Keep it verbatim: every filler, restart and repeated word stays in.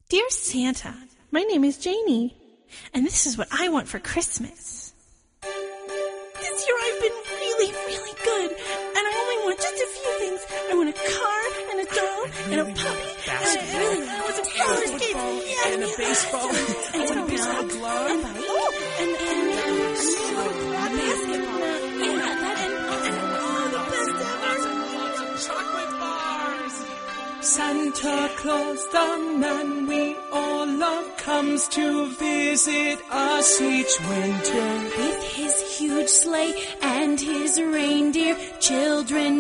Dear Santa, my name is Janie, and this is what I want for Christmas. This year I've been really, really good, and I only want just a few things. I want a car, and a doll, and a puppy, and I really want some roller skates, yeah, and a baseball, and and a baseball glove, and, oh, and, and, and, and a basketball, yeah, that, and, and, oh, the best ever. chocolate bars. Santa Claus, the man we all love, comes to visit us each winter. With his huge sleigh and his reindeer, children